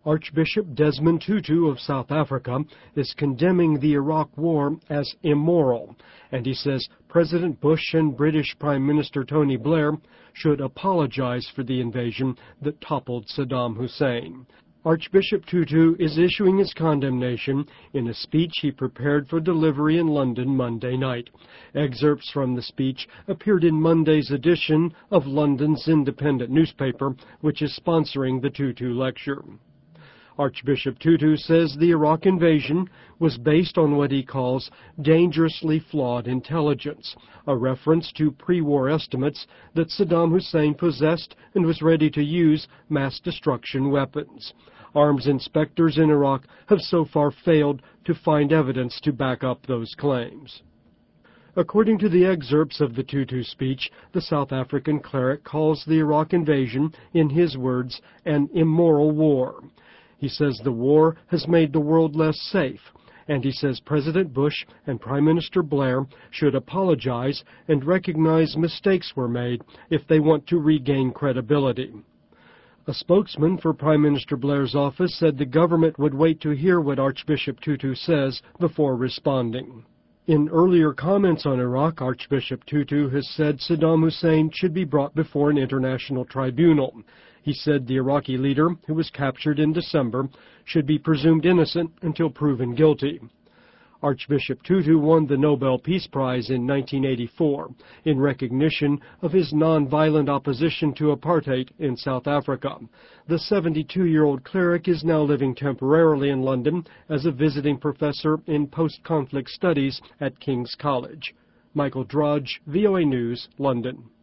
Archbishop Desmond Tutu of South Africa is condemning the Iraq war as immoral, and he says President Bush and British Prime Minister Tony Blair should apologize for the invasion that toppled Saddam Hussein. Archbishop Tutu is issuing his condemnation in a speech he prepared for delivery in London Monday night. Excerpts from the speech appeared in Monday's edition of London's independent newspaper, which is sponsoring the Tutu lecture. Archbishop Tutu says the Iraq invasion was based on what he calls dangerously flawed intelligence, a reference to pre-war estimates that Saddam Hussein possessed and was ready to use mass destruction weapons. Arms inspectors in Iraq have so far failed to find evidence to back up those claims. According to the excerpts of the Tutu speech, the South African cleric calls the Iraq invasion, in his words, an immoral war. He says the war has made the world less safe, and he says President Bush and Prime Minister Blair should apologize and recognize mistakes were made if they want to regain credibility. A spokesman for Prime Minister Blair's office said the government would wait to hear what Archbishop Tutu says before responding. In earlier comments on Iraq, Archbishop Tutu has said Saddam Hussein should be brought before an international tribunal. He said the Iraqi leader, who was captured in December, should be presumed innocent until proven guilty. Archbishop Tutu won the Nobel Peace Prize in 1984 in recognition of his nonviolent opposition to apartheid in South Africa. The 72-year-old cleric is now living temporarily in London as a visiting professor in post-conflict studies at King's College. Michael Drudge, VOA News, London.